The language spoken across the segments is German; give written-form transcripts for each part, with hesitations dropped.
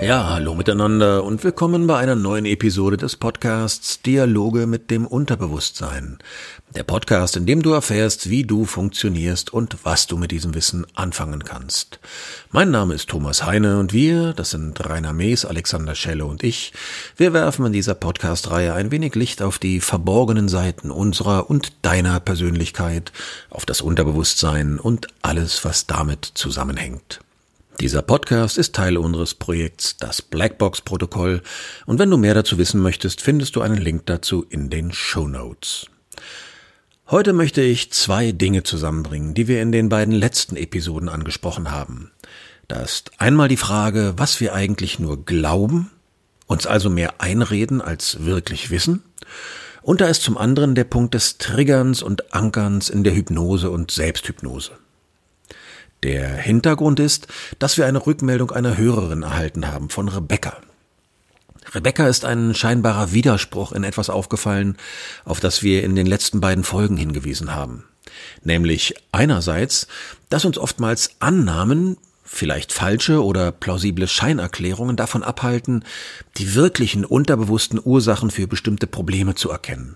Ja, hallo miteinander und willkommen bei einer neuen Episode des Podcasts Dialoge mit dem Unterbewusstsein. Der Podcast, in dem du erfährst, wie du funktionierst und was du mit diesem Wissen anfangen kannst. Mein Name ist Thomas Heine und wir, das sind Rainer Mees, Alexander Schelle und ich, wir werfen in dieser Podcast-Reihe ein wenig Licht auf die verborgenen Seiten unserer und deiner Persönlichkeit, auf das Unterbewusstsein und alles, was damit zusammenhängt. Dieser Podcast ist Teil unseres Projekts Das Blackbox-Protokoll und wenn du mehr dazu wissen möchtest, findest du einen Link dazu in den Shownotes. Heute möchte ich 2 Dinge zusammenbringen, die wir in den beiden letzten Episoden angesprochen haben. Da ist einmal die Frage, was wir eigentlich nur glauben, uns also mehr einreden als wirklich wissen. Und da ist zum anderen der Punkt des Triggerns und Ankerns in der Hypnose und Selbsthypnose. Der Hintergrund ist, dass wir eine Rückmeldung einer Hörerin erhalten haben von Rebecca. Rebecca ist ein scheinbarer Widerspruch in etwas aufgefallen, auf das wir in den letzten beiden Folgen hingewiesen haben. Nämlich einerseits, dass uns oftmals Annahmen, vielleicht falsche oder plausible Scheinerklärungen davon abhalten, die wirklichen unterbewussten Ursachen für bestimmte Probleme zu erkennen.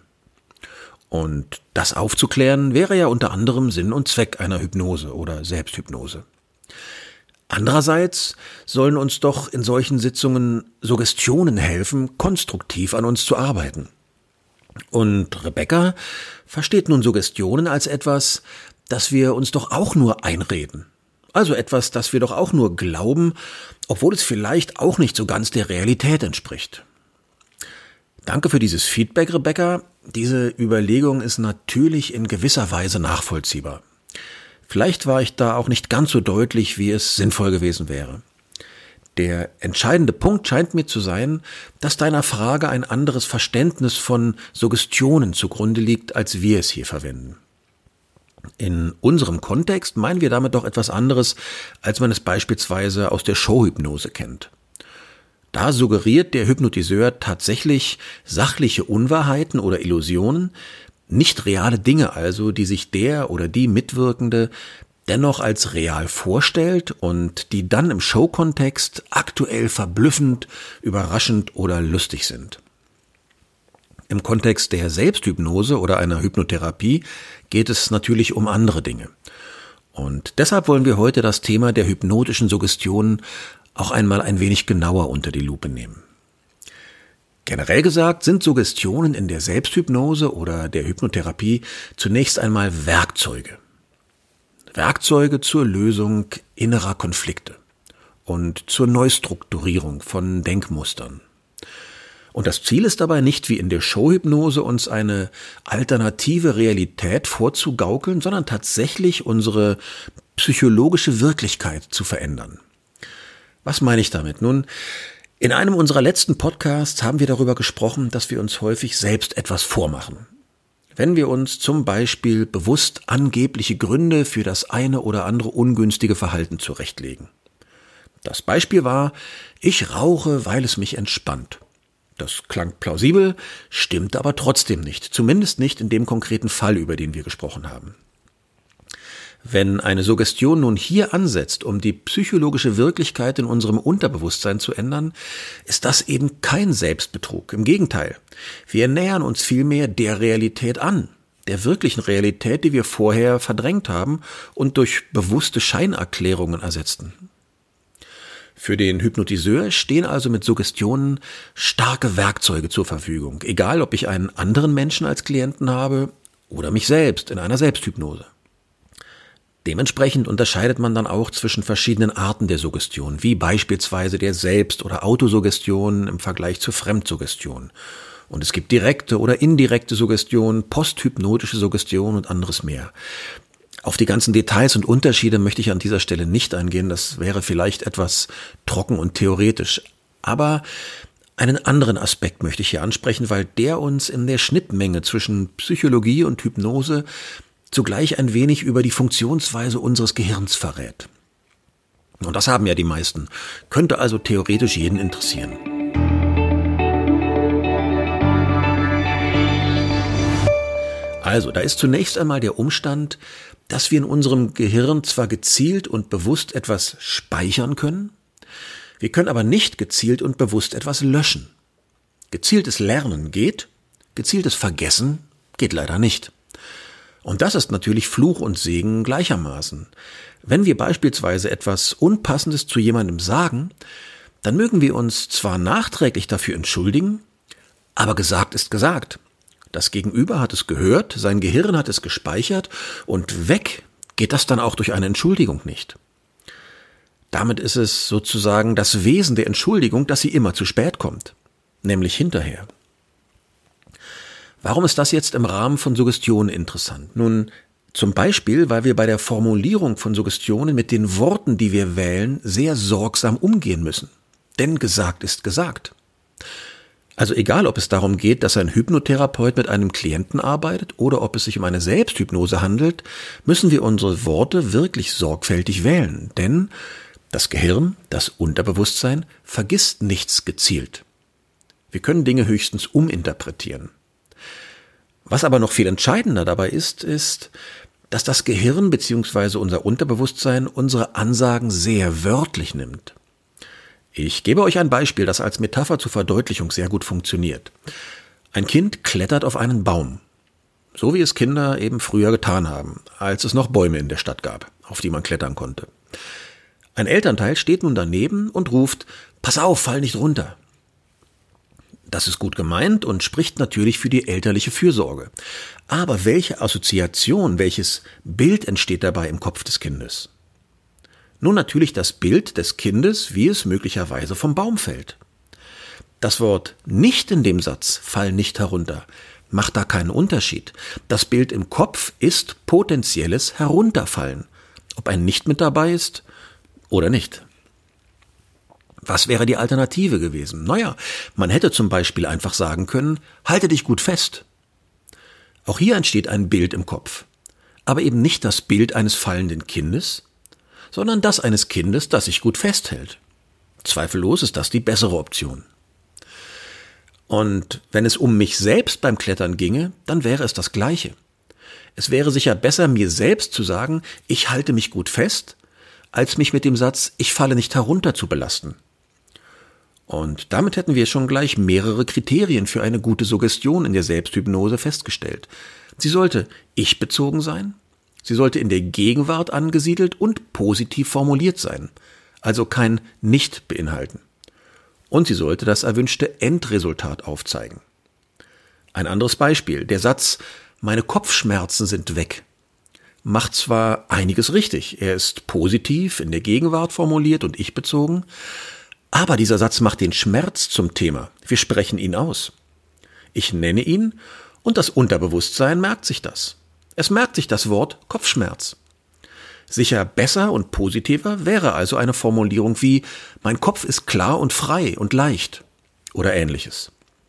Und das aufzuklären wäre ja unter anderem Sinn und Zweck einer Hypnose oder Selbsthypnose. Andererseits sollen uns doch in solchen Sitzungen Suggestionen helfen, konstruktiv an uns zu arbeiten. Und Rebecca versteht nun Suggestionen als etwas, das wir uns doch auch nur einreden. Also etwas, das wir doch auch nur glauben, obwohl es vielleicht auch nicht so ganz der Realität entspricht. Danke für dieses Feedback, Rebecca. Diese Überlegung ist natürlich in gewisser Weise nachvollziehbar. Vielleicht war ich da auch nicht ganz so deutlich, wie es sinnvoll gewesen wäre. Der entscheidende Punkt scheint mir zu sein, dass deiner Frage ein anderes Verständnis von Suggestionen zugrunde liegt, als wir es hier verwenden. In unserem Kontext meinen wir damit doch etwas anderes, als man es beispielsweise aus der Showhypnose kennt. Da suggeriert der Hypnotiseur tatsächlich sachliche Unwahrheiten oder Illusionen, nicht reale Dinge also, die sich der oder die Mitwirkende dennoch als real vorstellt und die dann im Showkontext aktuell verblüffend, überraschend oder lustig sind. Im Kontext der Selbsthypnose oder einer Hypnotherapie geht es natürlich um andere Dinge. Und deshalb wollen wir heute das Thema der hypnotischen Suggestionen auch einmal ein wenig genauer unter die Lupe nehmen. Generell gesagt sind Suggestionen in der Selbsthypnose oder der Hypnotherapie zunächst einmal Werkzeuge. Werkzeuge zur Lösung innerer Konflikte und zur Neustrukturierung von Denkmustern. Und das Ziel ist dabei nicht wie in der Showhypnose uns eine alternative Realität vorzugaukeln, sondern tatsächlich unsere psychologische Wirklichkeit zu verändern. Was meine ich damit? Nun, in einem unserer letzten Podcasts haben wir darüber gesprochen, dass wir uns häufig selbst etwas vormachen. Wenn wir uns zum Beispiel bewusst angebliche Gründe für das eine oder andere ungünstige Verhalten zurechtlegen. Das Beispiel war, ich rauche, weil es mich entspannt. Das klang plausibel, stimmt aber trotzdem nicht, zumindest nicht in dem konkreten Fall, über den wir gesprochen haben. Wenn eine Suggestion nun hier ansetzt, um die psychologische Wirklichkeit in unserem Unterbewusstsein zu ändern, ist das eben kein Selbstbetrug. Im Gegenteil, wir nähern uns vielmehr der Realität an, der wirklichen Realität, die wir vorher verdrängt haben und durch bewusste Scheinerklärungen ersetzten. Für den Hypnotiseur stehen also mit Suggestionen starke Werkzeuge zur Verfügung, egal ob ich einen anderen Menschen als Klienten habe oder mich selbst in einer Selbsthypnose. Dementsprechend unterscheidet man dann auch zwischen verschiedenen Arten der Suggestion, wie beispielsweise der Selbst- oder Autosuggestion im Vergleich zur Fremdsuggestion. Und es gibt direkte oder indirekte Suggestion, posthypnotische Suggestion und anderes mehr. Auf die ganzen Details und Unterschiede möchte ich an dieser Stelle nicht eingehen, das wäre vielleicht etwas trocken und theoretisch. Aber einen anderen Aspekt möchte ich hier ansprechen, weil der uns in der Schnittmenge zwischen Psychologie und Hypnose zugleich ein wenig über die Funktionsweise unseres Gehirns verrät. Und das haben ja die meisten, könnte also theoretisch jeden interessieren. Also, da ist zunächst einmal der Umstand, dass wir in unserem Gehirn zwar gezielt und bewusst etwas speichern können, Wir können aber nicht gezielt und bewusst etwas löschen. Gezieltes Lernen geht, gezieltes Vergessen geht leider nicht. Und das ist natürlich Fluch und Segen gleichermaßen. Wenn wir beispielsweise etwas Unpassendes zu jemandem sagen, dann mögen wir uns zwar nachträglich dafür entschuldigen, aber gesagt ist gesagt. Das Gegenüber hat es gehört, sein Gehirn hat es gespeichert und weg geht das dann auch durch eine Entschuldigung nicht. Damit ist es sozusagen das Wesen der Entschuldigung, dass sie immer zu spät kommt, nämlich hinterher. Warum ist das jetzt im Rahmen von Suggestionen interessant? Nun, zum Beispiel, weil wir bei der Formulierung von Suggestionen mit den Worten, die wir wählen, sehr sorgsam umgehen müssen. Denn gesagt ist gesagt. Also egal, ob es darum geht, dass ein Hypnotherapeut mit einem Klienten arbeitet oder ob es sich um eine Selbsthypnose handelt, müssen wir unsere Worte wirklich sorgfältig wählen. Denn das Gehirn, das Unterbewusstsein, vergisst nichts gezielt. Wir können Dinge höchstens uminterpretieren. Was aber noch viel entscheidender dabei ist, dass das Gehirn bzw. unser Unterbewusstsein unsere Ansagen sehr wörtlich nimmt. Ich gebe euch ein Beispiel, das als Metapher zur Verdeutlichung sehr gut funktioniert. Ein Kind klettert auf einen Baum, so wie es Kinder eben früher getan haben, als es noch Bäume in der Stadt gab, auf die man klettern konnte. Ein Elternteil steht nun daneben und ruft: Pass auf, fall nicht runter. Das ist gut gemeint und spricht natürlich für die elterliche Fürsorge. Aber welche Assoziation, welches Bild entsteht dabei im Kopf des Kindes? Nun natürlich das Bild des Kindes, wie es möglicherweise vom Baum fällt. Das Wort nicht in dem Satz, fall nicht herunter, macht da keinen Unterschied. Das Bild im Kopf ist potenzielles Herunterfallen, ob ein Nicht mit dabei ist oder nicht. Was wäre die Alternative gewesen? Naja, man hätte zum Beispiel einfach sagen können: Halte dich gut fest. Auch hier entsteht ein Bild im Kopf, aber eben nicht das Bild eines fallenden Kindes, sondern das eines Kindes, das sich gut festhält. Zweifellos ist das die bessere Option. Und wenn es um mich selbst beim Klettern ginge, dann wäre es das Gleiche. Es wäre sicher besser, mir selbst zu sagen: Ich halte mich gut fest, als mich mit dem Satz: Ich falle nicht herunter zu belasten. Und damit hätten wir schon gleich mehrere Kriterien für eine gute Suggestion in der Selbsthypnose festgestellt. Sie sollte ich-bezogen sein, sie sollte in der Gegenwart angesiedelt und positiv formuliert sein, also kein Nicht beinhalten. Und sie sollte das erwünschte Endresultat aufzeigen. Ein anderes Beispiel: Der Satz „Meine Kopfschmerzen sind weg" macht zwar einiges richtig, er ist positiv in der Gegenwart formuliert und ich-bezogen, aber dieser Satz macht den Schmerz zum Thema. Wir sprechen ihn aus. Ich nenne ihn und das Unterbewusstsein merkt sich das. Es merkt sich das Wort Kopfschmerz. Sicher besser und positiver wäre also eine Formulierung wie „Mein Kopf ist klar und frei und leicht" oder ähnliches.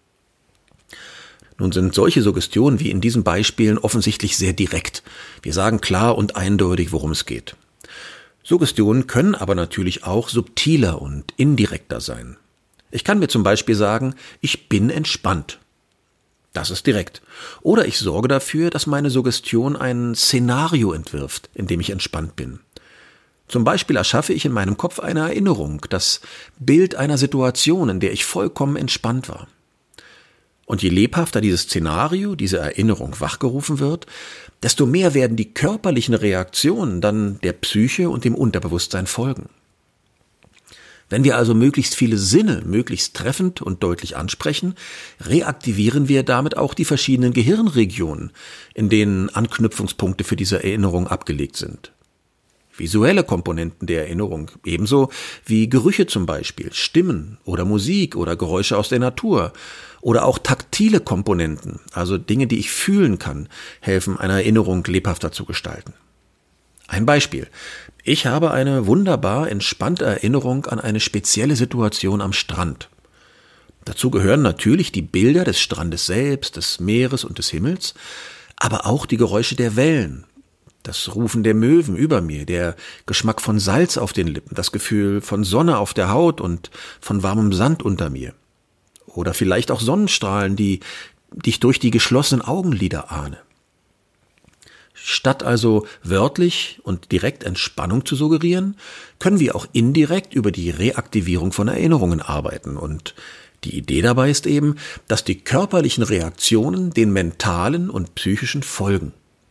Nun sind solche Suggestionen wie in diesen Beispielen offensichtlich sehr direkt. Wir sagen klar und eindeutig, worum es geht. Suggestionen können aber natürlich auch subtiler und indirekter sein. Ich kann mir zum Beispiel sagen: Ich bin entspannt. Das ist direkt. Oder ich sorge dafür, dass meine Suggestion ein Szenario entwirft, in dem ich entspannt bin. Zum Beispiel erschaffe ich in meinem Kopf eine Erinnerung, das Bild einer Situation, in der ich vollkommen entspannt war. Und je lebhafter dieses Szenario, diese Erinnerung wachgerufen wird, desto mehr werden die körperlichen Reaktionen dann der Psyche und dem Unterbewusstsein folgen. Wenn wir also möglichst viele Sinne möglichst treffend und deutlich ansprechen, reaktivieren wir damit auch die verschiedenen Gehirnregionen, in denen Anknüpfungspunkte für diese Erinnerung abgelegt sind. Visuelle Komponenten der Erinnerung, ebenso wie Gerüche zum Beispiel, Stimmen oder Musik oder Geräusche aus der Natur oder auch taktile Komponenten, also Dinge, die ich fühlen kann, helfen, eine Erinnerung lebhafter zu gestalten. Ein Beispiel: Ich habe eine wunderbar entspannte Erinnerung an eine spezielle Situation am Strand. Dazu gehören natürlich die Bilder des Strandes selbst, des Meeres und des Himmels, aber auch die Geräusche der Wellen, das Rufen der Möwen über mir, der Geschmack von Salz auf den Lippen, das Gefühl von Sonne auf der Haut und von warmem Sand unter mir. Oder vielleicht auch Sonnenstrahlen, die ich durch die geschlossenen Augenlider ahne. Statt also wörtlich und direkt Entspannung zu suggerieren, können wir auch indirekt über die Reaktivierung von Erinnerungen arbeiten. Und die Idee dabei ist eben, dass die körperlichen Reaktionen den mentalen und psychischen folgen.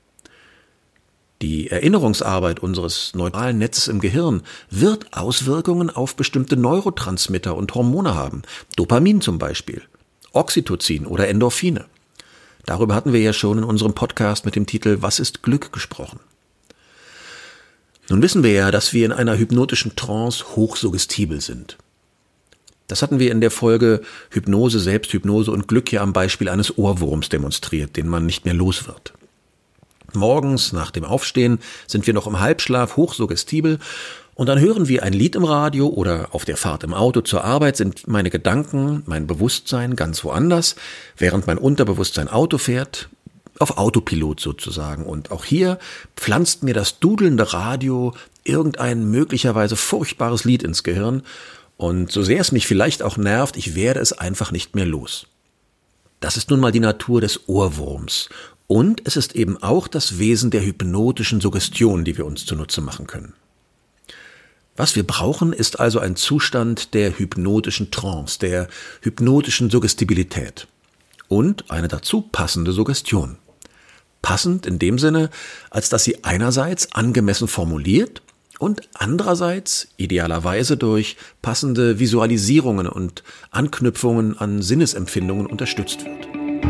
Die Erinnerungsarbeit unseres neuralen Netzes im Gehirn wird Auswirkungen auf bestimmte Neurotransmitter und Hormone haben. Dopamin zum Beispiel, Oxytocin oder Endorphine. Darüber hatten wir ja schon in unserem Podcast mit dem Titel Was ist Glück gesprochen. Nun wissen wir ja, dass wir in einer hypnotischen Trance hochsuggestibel sind. Das hatten wir in der Folge Hypnose, Selbsthypnose und Glück ja am Beispiel eines Ohrwurms demonstriert, den man nicht mehr los wird. Morgens nach dem Aufstehen sind wir noch im Halbschlaf hochsuggestibel und dann hören wir ein Lied im Radio oder auf der Fahrt im Auto zur Arbeit sind meine Gedanken, mein Bewusstsein ganz woanders, während mein Unterbewusstsein Auto fährt, auf Autopilot sozusagen. Und auch hier pflanzt mir das dudelnde Radio irgendein möglicherweise furchtbares Lied ins Gehirn und so sehr es mich vielleicht auch nervt, ich werde es einfach nicht mehr los. Das ist nun mal die Natur des Ohrwurms. Und es ist eben auch das Wesen der hypnotischen Suggestion, die wir uns zunutze machen können. Was wir brauchen, ist also ein Zustand der hypnotischen Trance, der hypnotischen Suggestibilität und eine dazu passende Suggestion. Passend in dem Sinne, als dass sie einerseits angemessen formuliert und andererseits idealerweise durch passende Visualisierungen und Anknüpfungen an Sinnesempfindungen unterstützt wird.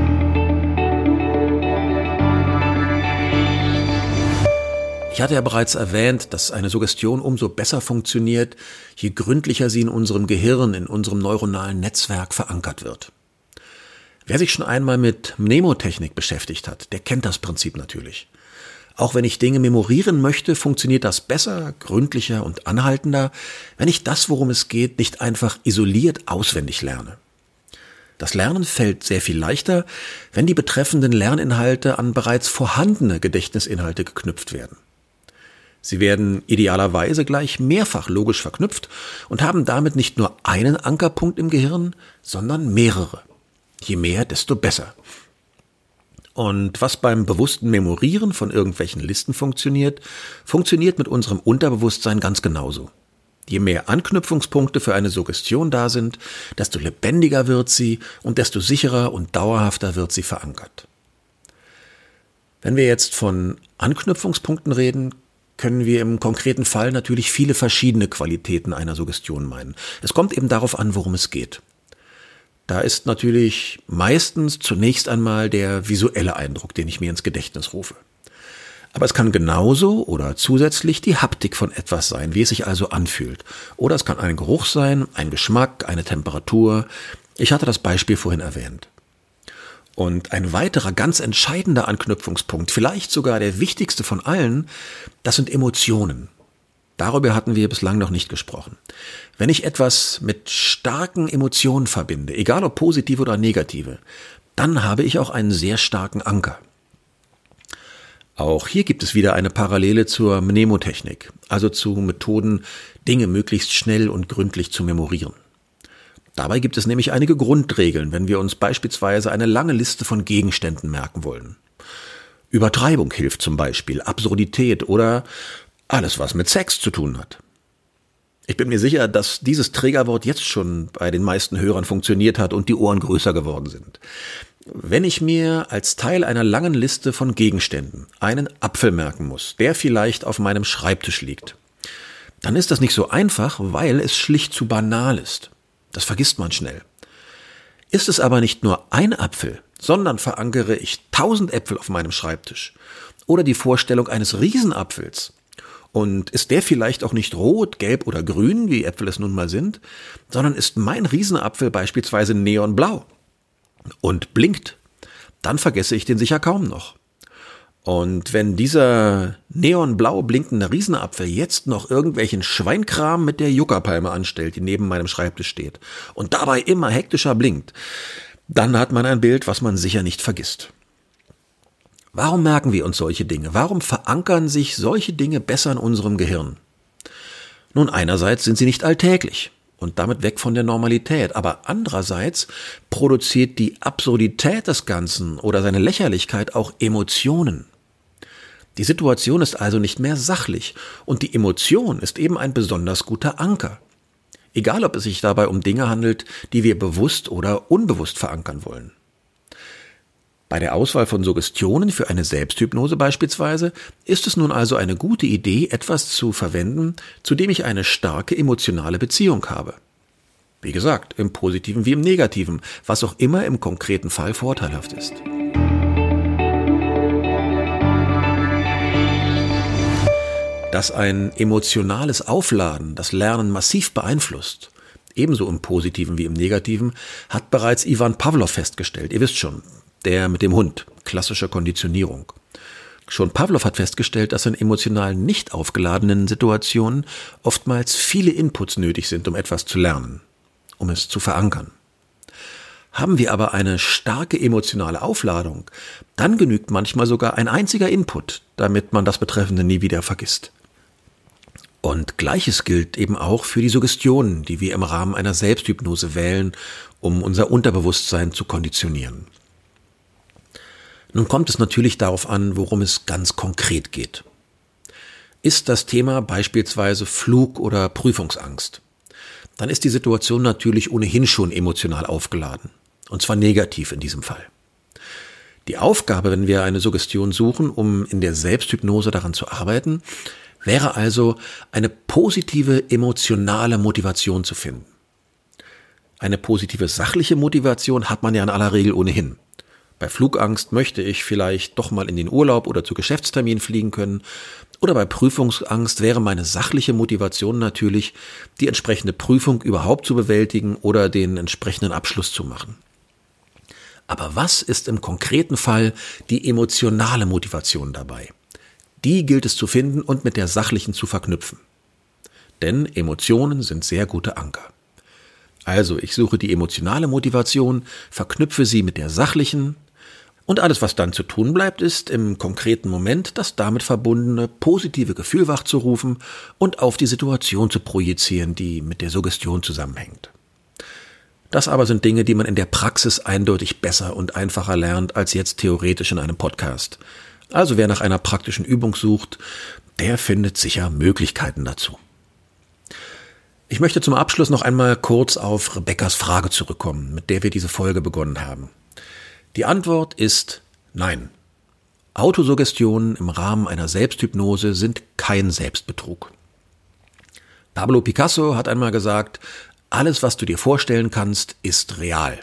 Ich hatte ja bereits erwähnt, dass eine Suggestion umso besser funktioniert, je gründlicher sie in unserem Gehirn, in unserem neuronalen Netzwerk verankert wird. Wer sich schon einmal mit Mnemotechnik beschäftigt hat, der kennt das Prinzip natürlich. Auch wenn ich Dinge memorieren möchte, funktioniert das besser, gründlicher und anhaltender, wenn ich das, worum es geht, nicht einfach isoliert auswendig lerne. Das Lernen fällt sehr viel leichter, wenn die betreffenden Lerninhalte an bereits vorhandene Gedächtnisinhalte geknüpft werden. Sie werden idealerweise gleich mehrfach logisch verknüpft und haben damit nicht nur einen Ankerpunkt im Gehirn, sondern mehrere. Je mehr, desto besser. Und was beim bewussten Memorieren von irgendwelchen Listen funktioniert, funktioniert mit unserem Unterbewusstsein ganz genauso. Je mehr Anknüpfungspunkte für eine Suggestion da sind, desto lebendiger wird sie und desto sicherer und dauerhafter wird sie verankert. Wenn wir jetzt von Anknüpfungspunkten reden, können wir im konkreten Fall natürlich viele verschiedene Qualitäten einer Suggestion meinen. Es kommt eben darauf an, worum es geht. Da ist natürlich meistens zunächst einmal der visuelle Eindruck, den ich mir ins Gedächtnis rufe. Aber es kann genauso oder zusätzlich die Haptik von etwas sein, wie es sich also anfühlt. Oder es kann ein Geruch sein, ein Geschmack, eine Temperatur. Ich hatte das Beispiel vorhin erwähnt. Und ein weiterer ganz entscheidender Anknüpfungspunkt, vielleicht sogar der wichtigste von allen, das sind Emotionen. Darüber hatten wir bislang noch nicht gesprochen. Wenn ich etwas mit starken Emotionen verbinde, egal ob positive oder negative, dann habe ich auch einen sehr starken Anker. Auch hier gibt es wieder eine Parallele zur Mnemotechnik, also zu Methoden, Dinge möglichst schnell und gründlich zu memorieren. Dabei gibt es nämlich einige Grundregeln, wenn wir uns beispielsweise eine lange Liste von Gegenständen merken wollen. Übertreibung hilft zum Beispiel, Absurdität oder alles, was mit Sex zu tun hat. Ich bin mir sicher, dass dieses Trägerwort jetzt schon bei den meisten Hörern funktioniert hat und die Ohren größer geworden sind. Wenn ich mir als Teil einer langen Liste von Gegenständen einen Apfel merken muss, der vielleicht auf meinem Schreibtisch liegt, dann ist das nicht so einfach, weil es schlicht zu banal ist. Das vergisst man schnell. Ist es aber nicht nur ein Apfel, sondern verankere ich 1000 Äpfel auf meinem Schreibtisch oder die Vorstellung eines Riesenapfels und ist der vielleicht auch nicht rot, gelb oder grün, wie Äpfel es nun mal sind, sondern ist mein Riesenapfel beispielsweise neonblau und blinkt, dann vergesse ich den sicher kaum noch. Und wenn dieser neonblau blinkende Riesenapfel jetzt noch irgendwelchen Schweinkram mit der Juckerpalme anstellt, die neben meinem Schreibtisch steht und dabei immer hektischer blinkt, dann hat man ein Bild, was man sicher nicht vergisst. Warum merken wir uns solche Dinge? Warum verankern sich solche Dinge besser in unserem Gehirn? Nun, einerseits sind sie nicht alltäglich und damit weg von der Normalität, aber andererseits produziert die Absurdität des Ganzen oder seine Lächerlichkeit auch Emotionen. Die Situation ist also nicht mehr sachlich und die Emotion ist eben ein besonders guter Anker. Egal, ob es sich dabei um Dinge handelt, die wir bewusst oder unbewusst verankern wollen. Bei der Auswahl von Suggestionen für eine Selbsthypnose beispielsweise ist es nun also eine gute Idee, etwas zu verwenden, zu dem ich eine starke emotionale Beziehung habe. Wie gesagt, im Positiven wie im Negativen, was auch immer im konkreten Fall vorteilhaft ist. Dass ein emotionales Aufladen das Lernen massiv beeinflusst, ebenso im Positiven wie im Negativen, hat bereits Ivan Pawlow festgestellt. Ihr wisst schon, der mit dem Hund, klassische Konditionierung. Schon Pawlow hat festgestellt, dass in emotional nicht aufgeladenen Situationen oftmals viele Inputs nötig sind, um etwas zu lernen, um es zu verankern. Haben wir aber eine starke emotionale Aufladung, dann genügt manchmal sogar ein einziger Input, damit man das Betreffende nie wieder vergisst. Und Gleiches gilt eben auch für die Suggestionen, die wir im Rahmen einer Selbsthypnose wählen, um unser Unterbewusstsein zu konditionieren. Nun kommt es natürlich darauf an, worum es ganz konkret geht. Ist das Thema beispielsweise Flug- oder Prüfungsangst, dann ist die Situation natürlich ohnehin schon emotional aufgeladen. Und zwar negativ in diesem Fall. Die Aufgabe, wenn wir eine Suggestion suchen, um in der Selbsthypnose daran zu arbeiten, wäre also eine positive emotionale Motivation zu finden. Eine positive sachliche Motivation hat man ja in aller Regel ohnehin. Bei Flugangst möchte ich vielleicht doch mal in den Urlaub oder zu Geschäftstermin fliegen können. Oder bei Prüfungsangst wäre meine sachliche Motivation natürlich, die entsprechende Prüfung überhaupt zu bewältigen oder den entsprechenden Abschluss zu machen. Aber was ist im konkreten Fall die emotionale Motivation dabei? Die gilt es zu finden und mit der sachlichen zu verknüpfen. Denn Emotionen sind sehr gute Anker. Also ich suche die emotionale Motivation, verknüpfe sie mit der sachlichen und alles, was dann zu tun bleibt, ist im konkreten Moment das damit verbundene positive Gefühl wachzurufen und auf die Situation zu projizieren, die mit der Suggestion zusammenhängt. Das aber sind Dinge, die man in der Praxis eindeutig besser und einfacher lernt als jetzt theoretisch in einem Podcast. Also wer nach einer praktischen Übung sucht, der findet sicher Möglichkeiten dazu. Ich möchte zum Abschluss noch einmal kurz auf Rebekkas Frage zurückkommen, mit der wir diese Folge begonnen haben. Die Antwort ist nein. Autosuggestionen im Rahmen einer Selbsthypnose sind kein Selbstbetrug. Pablo Picasso hat einmal gesagt, alles, was du dir vorstellen kannst, ist real.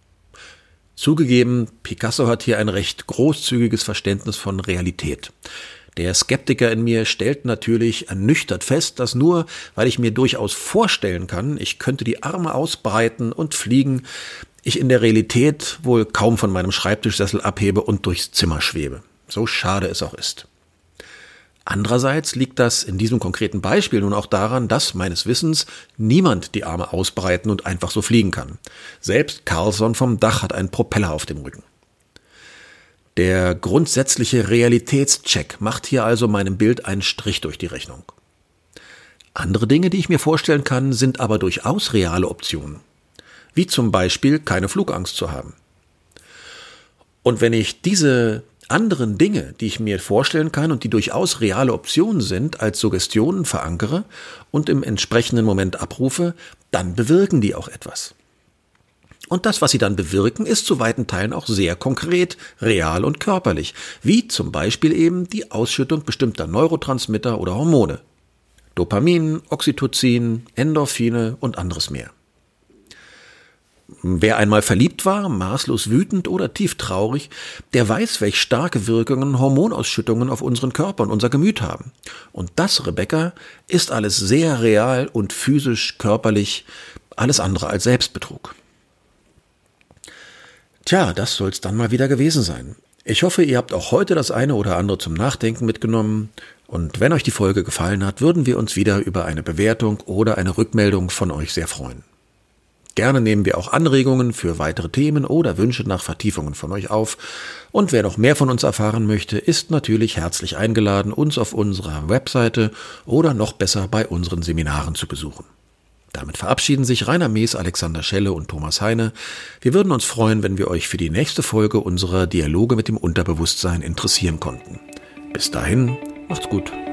Zugegeben, Picasso hat hier ein recht großzügiges Verständnis von Realität. Der Skeptiker in mir stellt natürlich ernüchtert fest, dass nur, weil ich mir durchaus vorstellen kann, ich könnte die Arme ausbreiten und fliegen, ich in der Realität wohl kaum von meinem Schreibtischsessel abhebe und durchs Zimmer schwebe. So schade es auch ist. Andererseits liegt das in diesem konkreten Beispiel nun auch daran, dass meines Wissens niemand die Arme ausbreiten und einfach so fliegen kann. Selbst Carlson vom Dach hat einen Propeller auf dem Rücken. Der grundsätzliche Realitätscheck macht hier also meinem Bild einen Strich durch die Rechnung. Andere Dinge, die ich mir vorstellen kann, sind aber durchaus reale Optionen. Wie zum Beispiel keine Flugangst zu haben. Und wenn ich diese anderen Dinge, die ich mir vorstellen kann und die durchaus reale Optionen sind, als Suggestionen verankere und im entsprechenden Moment abrufe, dann bewirken die auch etwas. Und das, was sie dann bewirken, ist zu weiten Teilen auch sehr konkret, real und körperlich, wie zum Beispiel eben die Ausschüttung bestimmter Neurotransmitter oder Hormone. Dopamin, Oxytocin, Endorphine und anderes mehr. Wer einmal verliebt war, maßlos wütend oder tief traurig, der weiß, welch starke Wirkungen Hormonausschüttungen auf unseren Körper und unser Gemüt haben. Und das, Rebekka, ist alles sehr real und physisch, körperlich, alles andere als Selbstbetrug. Tja, das soll's dann mal wieder gewesen sein. Ich hoffe, ihr habt auch heute das eine oder andere zum Nachdenken mitgenommen. Und wenn euch die Folge gefallen hat, würden wir uns wieder über eine Bewertung oder eine Rückmeldung von euch sehr freuen. Gerne nehmen wir auch Anregungen für weitere Themen oder Wünsche nach Vertiefungen von euch auf. Und wer noch mehr von uns erfahren möchte, ist natürlich herzlich eingeladen, uns auf unserer Webseite oder noch besser bei unseren Seminaren zu besuchen. Damit verabschieden sich Rainer Mees, Alexander Schelle und Thomas Heine. Wir würden uns freuen, wenn wir euch für die nächste Folge unserer Dialoge mit dem Unterbewusstsein interessieren konnten. Bis dahin, macht's gut.